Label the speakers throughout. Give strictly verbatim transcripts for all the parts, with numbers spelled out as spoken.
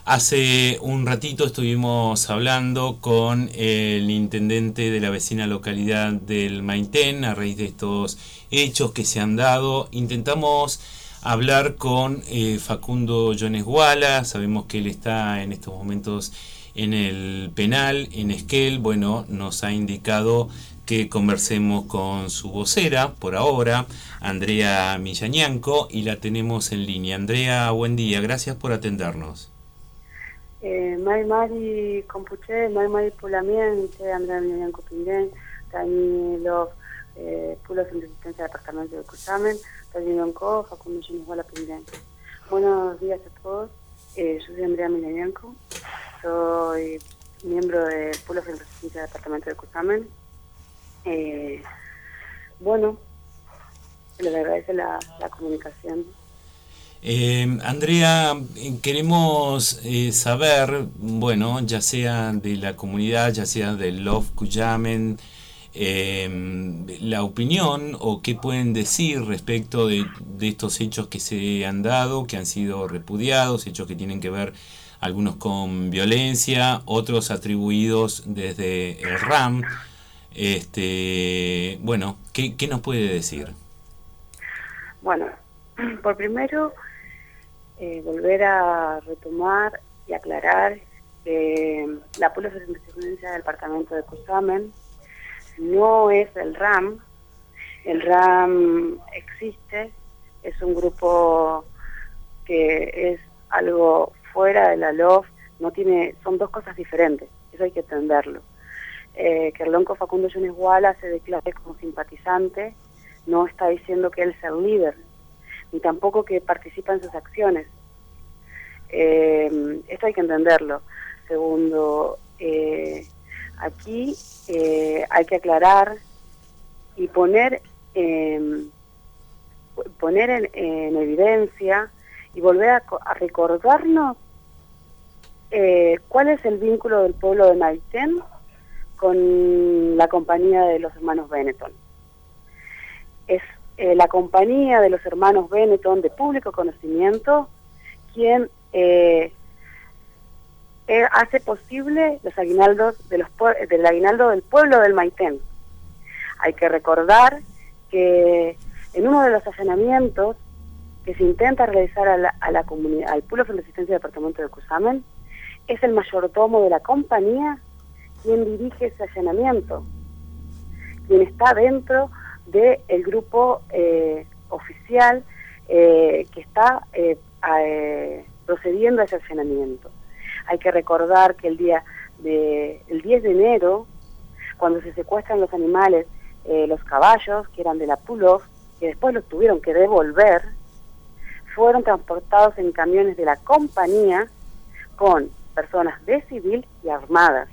Speaker 1: Hace un ratito estuvimos hablando con el intendente de la vecina localidad del Maitén a raíz de estos hechos que se han dado. Intentamos hablar con eh, Facundo Jones Guala. Sabemos que él está en estos momentos en el penal en Esquel. Bueno, nos ha indicado que conversemos con su vocera por ahora, Andrea Millañanco, y la tenemos en línea. Andrea, buen día, gracias por atendernos.
Speaker 2: Eh, mai mari compuche, mai mari pulamente, Andrea Millañanco Pindén, Tani Love, eh, Pulos en Resistencia del Departamento de Cusamen, Tani Lonco, Facundo Jones Guala Pindén. Buenos días a todos, eh, yo soy Andrea Millañanco, soy miembro de Pulos en Resistencia del Departamento de Cusamen. Eh, bueno, les agradece la, la comunicación.
Speaker 1: Eh, Andrea, queremos eh, saber, bueno, ya sea de la comunidad, ya sea del Love Cuyamen, eh, la opinión o qué pueden decir respecto de, de estos hechos que se han dado, que han sido repudiados, hechos que tienen que ver algunos con violencia, otros atribuidos desde el RAM. Este, bueno, ¿qué, qué nos puede decir?
Speaker 2: Bueno, por primero, eh, volver a retomar y aclarar que la Pulos de Resistencia del Departamento de Cusamen no es el RAM. El RAM existe, es un grupo que es algo fuera de la L O F, no tiene, son dos cosas diferentes, eso hay que entenderlo. Eh, que el lonco Facundo Jones Guala se declare como simpatizante, no está diciendo que él sea el líder, ni tampoco que participa en sus acciones. Eh, esto hay que entenderlo. Segundo, eh, aquí eh, hay que aclarar y poner, eh, poner en, en evidencia y volver a, a recordarnos eh, cuál es el vínculo del pueblo de Maitén con la compañía de los hermanos Benetton. Es eh, la compañía de los hermanos Benetton de público conocimiento quien eh, eh, hace posible los aguinaldos de los del aguinaldo del pueblo del Maitén. Hay que recordar que en uno de los allanamientos que se intenta realizar a la, a la comunidad, al Pulos en Resistencia del Departamento de Cusamen, es el mayordomo de la compañía quien dirige ese allanamiento, quien está dentro del grupo eh, oficial eh, que está eh, eh, procediendo a ese allanamiento. Hay que recordar que el día de, el diez de enero, cuando se secuestran los animales, eh, los caballos, que eran de la Pulos, que después los tuvieron que devolver, fueron transportados en camiones de la compañía con personas de civil y armadas.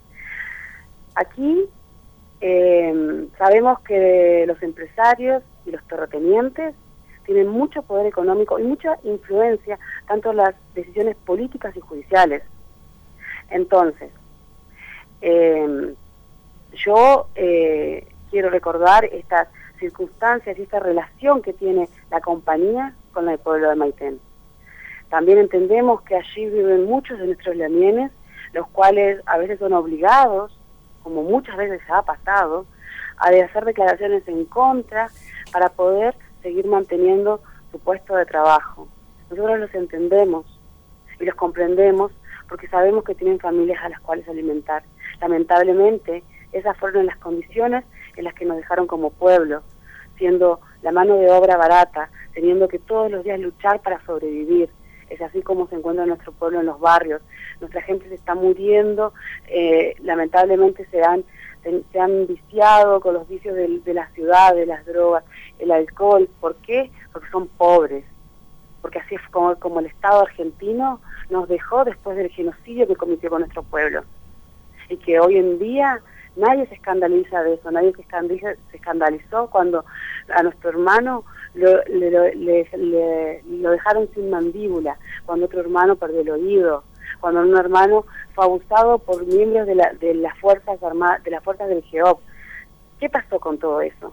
Speaker 2: Aquí eh, sabemos que los empresarios y los terratenientes tienen mucho poder económico y mucha influencia, tanto en las decisiones políticas y judiciales. Entonces, eh, yo eh, quiero recordar estas circunstancias y esta relación que tiene la compañía con el pueblo de Maitén. También entendemos que allí viven muchos de nuestros lamienes, los cuales a veces son obligados, como muchas veces ha pasado, a de hacer declaraciones en contra para poder seguir manteniendo su puesto de trabajo. Nosotros los entendemos y los comprendemos porque sabemos que tienen familias a las cuales alimentar. Lamentablemente, esas fueron las condiciones en las que nos dejaron como pueblo, siendo la mano de obra barata, teniendo que todos los días luchar para sobrevivir. Es así como se encuentra nuestro pueblo en los barrios. Nuestra gente se está muriendo, eh, lamentablemente se han, se han viciado con los vicios de, de la ciudad, de las drogas, el alcohol. ¿Por qué? Porque son pobres. Porque así es como, como el Estado argentino nos dejó después del genocidio que cometió con nuestro pueblo. Y que hoy en día nadie se escandaliza de eso, nadie se, escandaliza, se escandalizó cuando a nuestro hermano lo, le, le, le, lo dejaron sin mandíbula, cuando otro hermano perdió el oído, cuando un hermano fue abusado por miembros de, la, de las fuerzas armadas, de las fuerzas del GEOP. ¿Qué pasó con todo eso?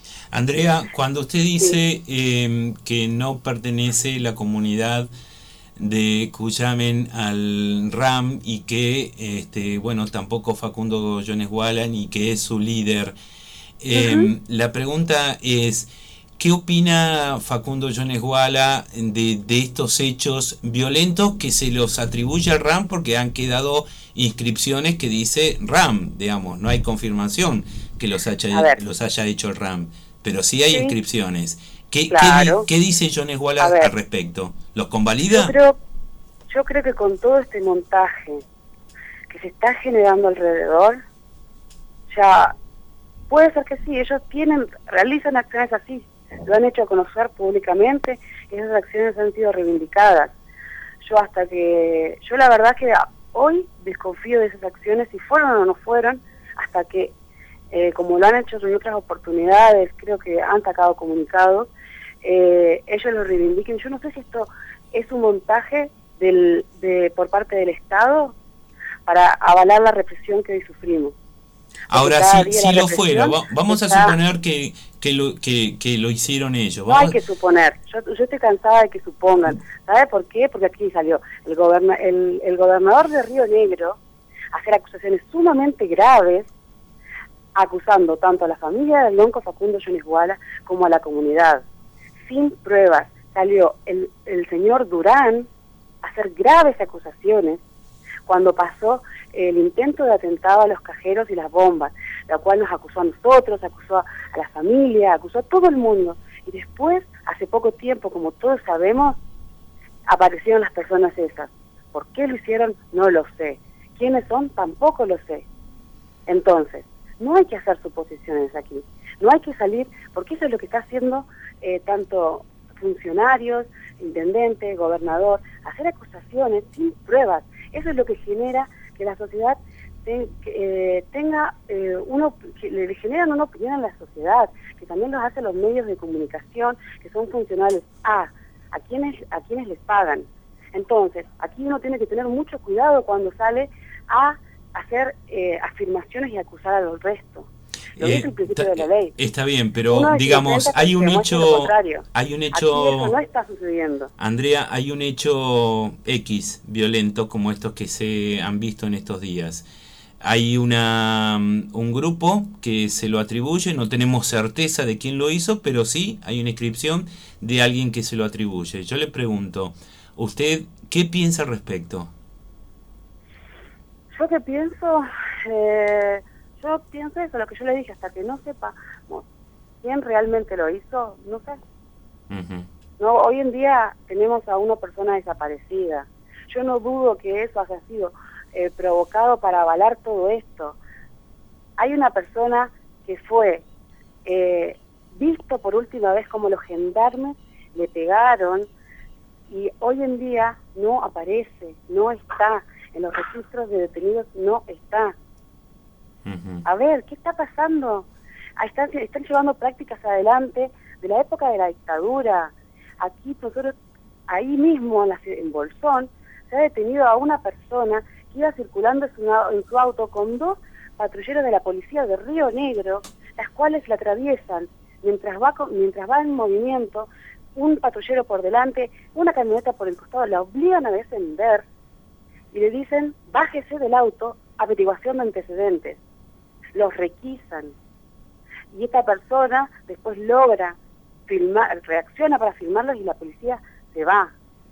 Speaker 1: Andrea, cuando usted dice sí. eh, que no pertenece la comunidad de Cuyamen al RAM y que, este, bueno, tampoco Facundo Jones Walan y que es su líder. Eh, uh-huh. La pregunta es, ¿qué opina Facundo Jones Wala de, de estos hechos violentos que se los atribuye al RAM porque han quedado inscripciones que dice RAM, digamos, no hay confirmación que los haya, los haya hecho el RAM, pero sí hay sí. inscripciones. ¿Qué, claro. ¿qué, ¿Qué dice Jones Wala al respecto? ¿Los convalida?
Speaker 2: Yo creo, yo creo que con todo este montaje que se está generando alrededor, ya puede ser que sí, ellos tienen, realizan acciones así, lo han hecho conocer públicamente y esas acciones han sido reivindicadas. Yo hasta que, yo la verdad que hoy desconfío de esas acciones, si fueron o no fueron, hasta que, eh, como lo han hecho en otras oportunidades, creo que han sacado comunicados, eh, ellos lo reivindiquen. Yo no sé si esto es un montaje del, de, por parte del Estado para avalar la represión que hoy sufrimos.
Speaker 1: Ahora, si, si lo fuera, vamos está... a suponer que, que, lo, que, que lo hicieron ellos.
Speaker 2: Vamos... No hay que suponer, yo, yo estoy cansada de que supongan. ¿Sabe por qué? Porque aquí salió el, goberna, el, el gobernador de Río Negro a hacer acusaciones sumamente graves, acusando tanto a la familia del lonco Facundo Jones Wala como a la comunidad. Sin pruebas, salió el, el señor Durán a hacer graves acusaciones cuando pasó el intento de atentado a los cajeros y las bombas, la cual nos acusó a nosotros, acusó a la familia, acusó a todo el mundo. Y después, hace poco tiempo, como todos sabemos, aparecieron las personas esas. ¿Por qué lo hicieron? No lo sé. ¿Quiénes son? Tampoco lo sé. Entonces, no hay que hacer suposiciones aquí. No hay que salir, porque eso es lo que está haciendo eh, tanto funcionarios, intendente, gobernador, hacer acusaciones sin pruebas. Eso es lo que genera que la sociedad te, que, eh, tenga, eh, uno, que le generan una opinión en la sociedad, que también los hacen los medios de comunicación, que son funcionales a, a quienes, a quienes les pagan. Entonces, aquí uno tiene que tener mucho cuidado cuando sale a hacer eh, afirmaciones y acusar a los restos. Lo dice el principio de la ley.
Speaker 1: Está bien, pero digamos, hay un hecho, hay un hecho,
Speaker 2: aquí eso no está sucediendo.
Speaker 1: Andrea, hay un hecho X violento como estos que se han visto en estos días. Hay una un grupo que se lo atribuye, no tenemos certeza de quién lo hizo, pero sí hay una inscripción de alguien que se lo atribuye. Yo le pregunto, ¿usted qué piensa al respecto?
Speaker 2: Yo qué pienso, eh... Yo pienso eso, lo que yo le dije, hasta que no sepa no, quién realmente lo hizo, no sé. Uh-huh. No, hoy en día tenemos a una persona desaparecida. Yo no dudo que eso haya sido eh, provocado para avalar todo esto. Hay una persona que fue eh, visto por última vez como los gendarmes le pegaron y hoy en día no aparece, no está. En los registros de detenidos no está. A ver, ¿qué está pasando? Están, están llevando prácticas adelante de la época de la dictadura. Aquí nosotros, ahí mismo en, la, en Bolsón, se ha detenido a una persona que iba circulando en su, en su auto con dos patrulleros de la policía de Río Negro, las cuales la atraviesan mientras va, mientras va en movimiento, un patrullero por delante, una camioneta por el costado, la obligan a descender y le dicen, bájese del auto, averiguación de antecedentes. Los requisan y esta persona después logra filmar, reacciona para filmarlos y la policía se va.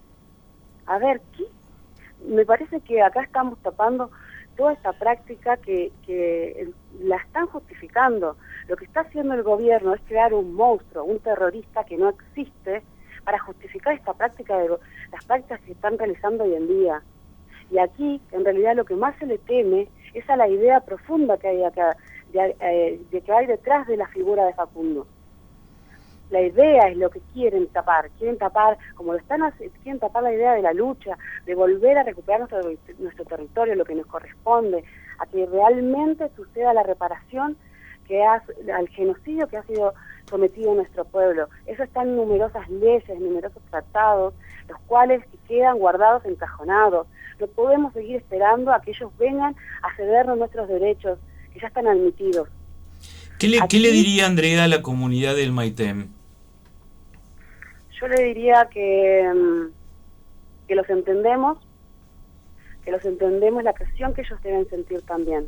Speaker 2: A ver, ¿qué? Me parece que acá estamos tapando toda esta práctica que, que la están justificando. Lo que está haciendo el gobierno es crear un monstruo, un terrorista que no existe para justificar esta práctica de las prácticas que están realizando hoy en día. Y aquí, en realidad, lo que más se le teme es a la idea profunda que hay acá, de, eh, de que hay detrás de la figura de Facundo. La idea es lo que quieren tapar, quieren tapar, como lo están haciendo, quieren tapar la idea de la lucha, de volver a recuperar nuestro, nuestro territorio, lo que nos corresponde, a que realmente suceda la reparación que ha, al genocidio que ha sido sometido a nuestro pueblo. Eso está en numerosas leyes, en numerosos tratados, los cuales quedan guardados, encajonados. No podemos seguir esperando a que ellos vengan a cedernos nuestros derechos, que ya están admitidos.
Speaker 1: ¿Qué le, Aquí, ¿qué le diría Andrea a la comunidad del Maitén?
Speaker 2: Yo le diría que, que los entendemos, que los entendemos la presión que ellos deben sentir también.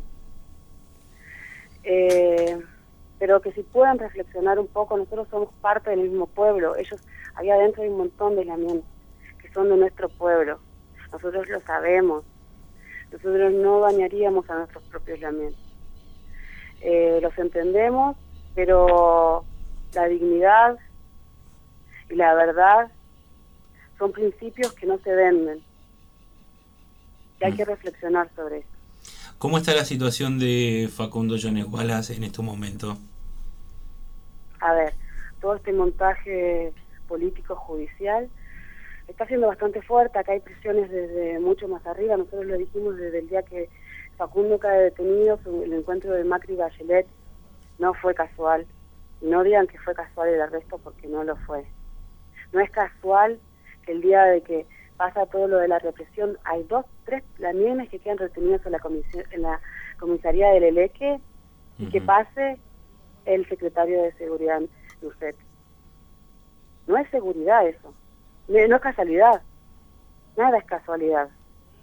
Speaker 2: Eh, pero que si puedan reflexionar un poco, nosotros somos parte del mismo pueblo, ellos, allá adentro hay un montón de islamíes que son de nuestro pueblo, nosotros lo sabemos, nosotros no dañaríamos a nuestros propios islamíes. Eh, los entendemos, pero la dignidad y la verdad son principios que no se venden, y hay que reflexionar sobre eso.
Speaker 1: ¿Cómo está la situación de Facundo Jones Wallace en estos momentos?
Speaker 2: A ver, todo este montaje político judicial está siendo bastante fuerte. Acá hay presiones desde mucho más arriba. Nosotros lo dijimos desde el día que Facundo cae detenido, el encuentro de Macri y Bachelet no fue casual. Y no digan que fue casual el arresto, porque no lo fue. No es casual que el día de que pasa todo lo de la represión, hay dos, tres lamienes que quedan retenidos en la, comisión, en la comisaría del Eleque, y uh-huh. que pase el secretario de Seguridad, Lucet. No es seguridad eso, no es casualidad, nada es casualidad.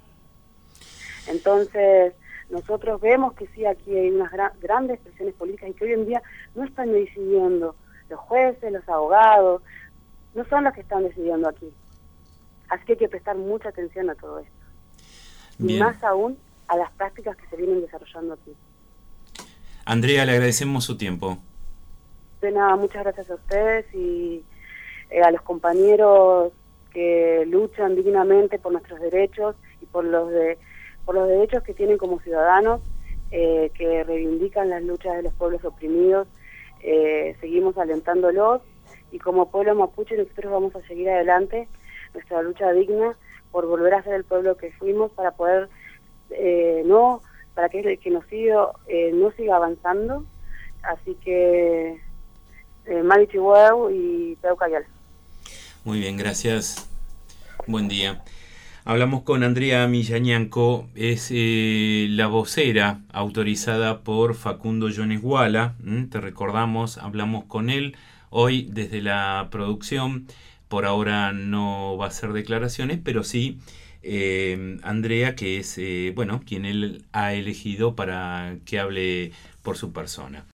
Speaker 2: Entonces, nosotros vemos que sí, aquí hay unas gra- grandes presiones políticas y que hoy en día no están decidiendo los jueces, los abogados, no son los que están decidiendo aquí. Así que hay que prestar mucha atención a todo esto. Bien. Y más aún a las prácticas que se vienen desarrollando aquí.
Speaker 1: Andrea, le agradecemos su tiempo.
Speaker 2: De nada, muchas gracias a ustedes y eh, a los compañeros que luchan dignamente por nuestros derechos y por los de por los derechos que tienen como ciudadanos, eh, que reivindican las luchas de los pueblos oprimidos. Eh, seguimos alentándolos y como pueblo mapuche nosotros vamos a seguir adelante nuestra lucha digna por volver a ser el pueblo que fuimos, para poder eh, no para que el genocidio eh, no siga avanzando. Así que eh, Mari Chihuahua y Peucayal.
Speaker 1: Muy bien, gracias. Buen día. Hablamos con Andrea Millañanco, es eh, la vocera autorizada por Facundo Jones Wallace. ¿Mm? Te recordamos, hablamos con él hoy desde la producción. Por ahora no va a hacer declaraciones, pero sí eh, Andrea, que es eh, bueno quien él ha elegido para que hable por su persona.